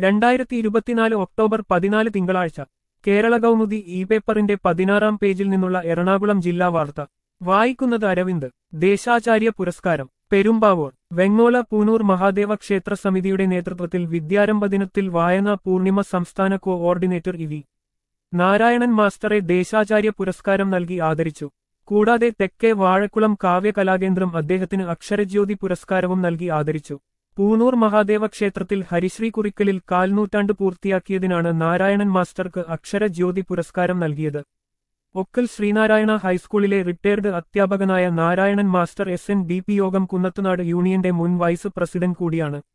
2024 October 14 തിങ്കളാഴ്ച Kerala Kaumudi E പേപ്പറിന്റെ 16-ാം പേജിൽ നിന്നുള്ള എറണാകുളം ജില്ലാ വാർത്ത വായിക്കുന്നത് അരവിന്ദ്. ദേശാചാര്യ പുരസ്കാരം പെരുമ്പാവൂർ വെങ്ങോല പൂനൂർ മഹാദേവ ക്ഷേത്ര സമിതിയുടെ നേതൃത്വത്തിൽ വിദ്യാരംഭ ദിനത്തിൽ വായനാ പൂർണിമ സംസ്ഥാന കോഓർഡിനേറ്റർ ഇ.വി. നാരായണൻ മാസ്റ്ററെ ദേശാചാര്യ പുരസ്കാരം നൽകി ആദരിച്ചു. കൂടാതെ തെക്കേ വാഴക്കുളം കാവ്യ കലാകേന്ദ്രം അദ്ദേഹത്തിന് അക്ഷരജ്യോതി പുരസ്കാരവും നൽകി ആദരിച്ചു. പൂനൂർ മഹാദേവ ക്ഷേത്രത്തിൽ ഹരിശ്രീ കുറിക്കലിൽ കാൽനൂറ്റാണ്ട് പൂർത്തിയാക്കിയതിനാണ് നാരായണൻ മാസ്റ്റർക്ക് അക്ഷരജ്യോതി പുരസ്കാരം നൽകിയത്. ഒക്കൽ ശ്രീനാരായണ ഹൈസ്കൂളിലെ റിട്ടയർഡ് അധ്യാപകനായ നാരായണൻ മാസ്റ്റർ SNDP യോഗം കുന്നത്തുനാട് യൂണിയന്റെ മുൻ വൈസ് പ്രസിഡന്റ് കൂടിയാണ്.